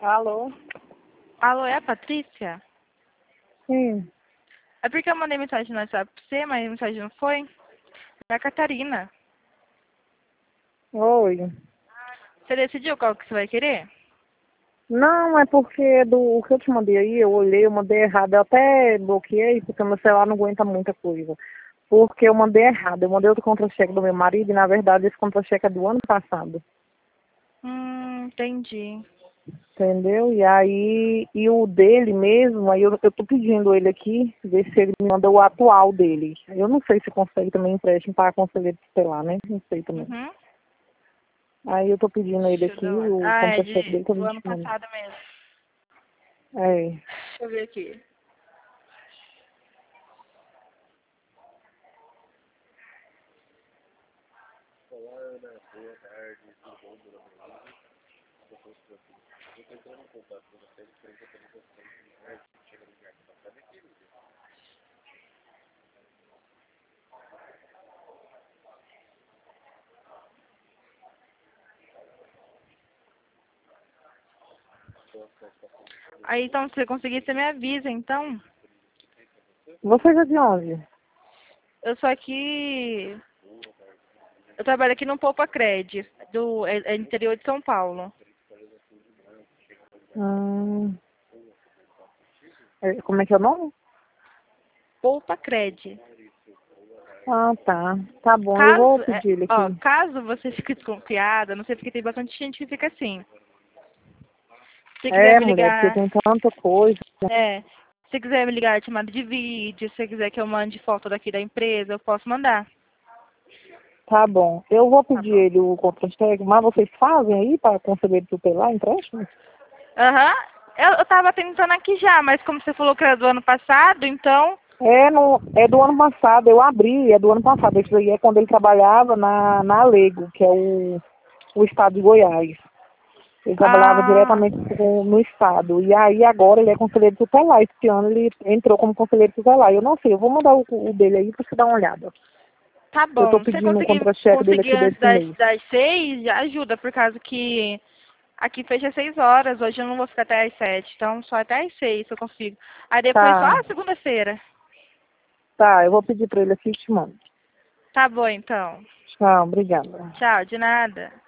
Alô? Alô, é a Patrícia? Sim. É porque eu mandei mensagem no WhatsApp pra você, mas a mensagem não foi. É a Catarina. Oi. Você decidiu qual que você vai querer? Não, é porque o que eu te mandei aí, eu olhei, eu mandei errado. Eu até bloqueei, porque meu celular não aguenta muita coisa. Porque eu mandei errado. Eu mandei outro contra-cheque do meu marido e, na verdade, esse contra-cheque é do ano passado. Entendi. Entendeu? E aí, e o dele mesmo, aí eu tô pedindo ele aqui, ver se ele me manda o atual dele. Eu não sei se consegue também empréstimo para conselheiro tutelar, né? Não sei também. Uhum. Aí eu tô pedindo ele Deixa eu aqui, dar uma... o Ah, é contra-cheque dele do também ano te mando. passado mesmo. É. Deixa eu ver aqui. Aí, então, se você conseguir, você me avisa, então. Você é de onde? Eu sou aqui... Eu trabalho aqui no Poupa Cred, é interior de São Paulo. Hum, como é que é o nome? Poupa Cred. Ah, tá. Tá bom, eu vou pedir ele aqui. Caso você fique desconfiada, não sei porque tem bastante gente que fica assim. Se quiser É, me mulher, porque ligar, tem tanta coisa. se quiser me ligar chamada de vídeo, se quiser que eu mande foto daqui da empresa, eu posso mandar. Tá bom. Eu vou Tá pedir bom. ele o contra-cheque, mas vocês fazem aí para conselheiro tutelar empréstimo? Aham. Eu tava tentando aqui já, mas como você falou que era do ano passado, então... É, no, é do ano passado, eu abri, é do ano passado. Isso aí é quando ele trabalhava na Alego, que é o estado de Goiás. Ele trabalhava Ah, diretamente no estado. E aí agora ele é conselheiro tutelar. Esse ano ele entrou como conselheiro tutelar. Eu não sei, eu vou mandar o dele aí para você dar uma olhada. tá Eu tô bom. Se você pedindo o conseguir, contra-cheque dele conseguir aqui antes desse mês. das 6, já ajuda, por causa que aqui fecha às 6 horas, hoje eu não vou ficar até às 7, então só até às 6 eu consigo. Aí depois só Tá, a segunda-feira. tá, eu vou pedir para ele aqui e te mando. Tá bom, então. Tchau, obrigada. Tchau, de nada.